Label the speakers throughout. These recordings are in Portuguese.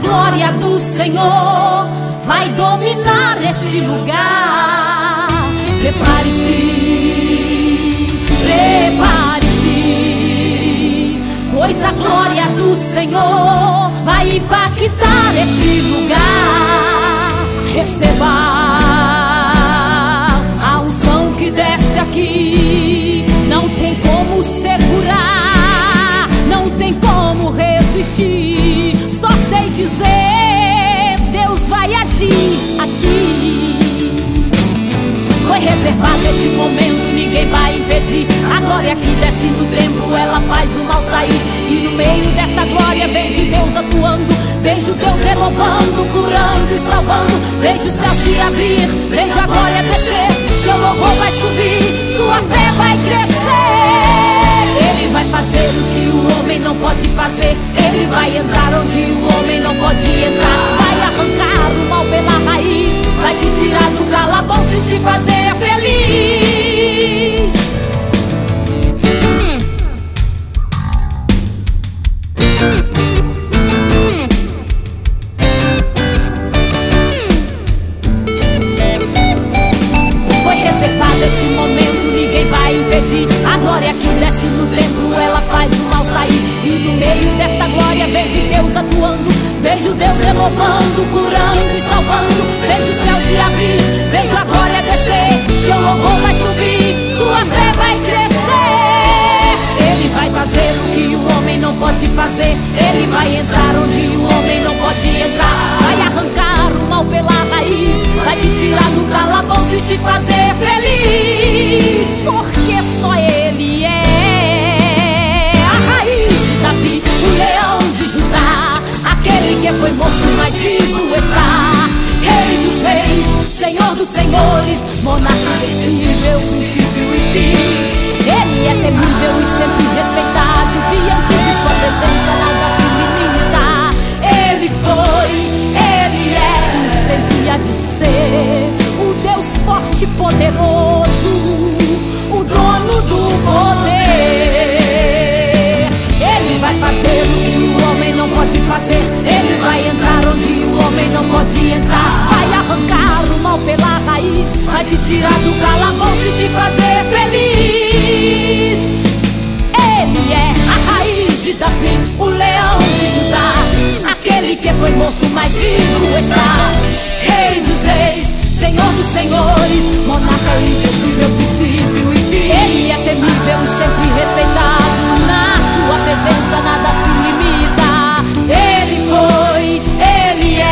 Speaker 1: glória do Senhor vai dominar este lugar. Prepare-se, prepare-se, pois a glória do Senhor vai impactar este lugar. Receba a unção que desce aqui. Não tem como segurar, não tem como resistir. Só sei dizer, Deus vai agir aqui. Foi reservado este momento, ninguém vai impedir. A glória que desce no templo, ela faz o mal sair. E no meio desta glória vejo Deus atuando, vejo Deus renovando, curando e salvando. Vejo o céu se abrir, vejo a glória descer. Seu louvor vai subir, sua fé vai crescer. Ele vai fazer o que o homem não pode fazer. Ele vai entrar onde o homem não pode entrar. Vai arrancar o mal pela raiz, vai te tirar do calabouço e te fazer feliz. Foi reservado este momento, ninguém vai impedir. A glória que desce no templo, ela faz o mal sair. E no meio desta glória vejo Deus atuando, vejo Deus renovando, curando e salvando. Vejo o céu se abrir, vejo a glória descer. Seu louvor vai subir, sua fé vai crescer. Ele vai fazer o que o homem não pode fazer. Ele vai entrar onde o homem não pode entrar. Vai arrancar o mal pela raiz, vai te tirar do calabouço e te fazer feliz. Porque só Ele é a raiz de Davi, o leão de Judá, aquele que foi morto mas vivo está. Rei dos reis, Senhor dos senhores, monarca invencível, princípio e fim. Ele é temível e sempre respeitado, diante de sua presença nada se limita. Ele foi, Ele é e sempre há de ser o Deus forte e poderoso, o dono do poder. Ele vai fazer o que o homem não pode fazer. Ele vai entrar onde o homem não pode entrar. Vai arrancar o mal pela raiz, vai te tirar do calabouço e te fazer feliz. Ele é a raiz de Davi, o leão de Judá, aquele que foi morto mas vivo está. Rei dos reis, Senhor dos senhores, monarca invencível, princípio e fim. Ele é temível e sempre respeitado, na sua presença nada se limita. Ele foi, Ele é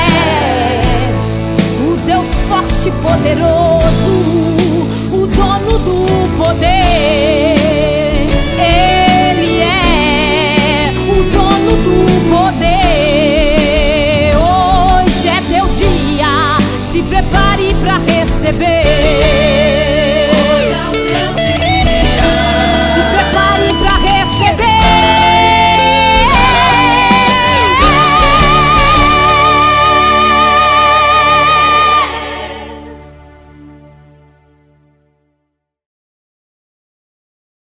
Speaker 1: o Deus forte e poderoso, o dono do poder. Ele é o dono do poder. Hoje é teu dia, se prepare pra receber.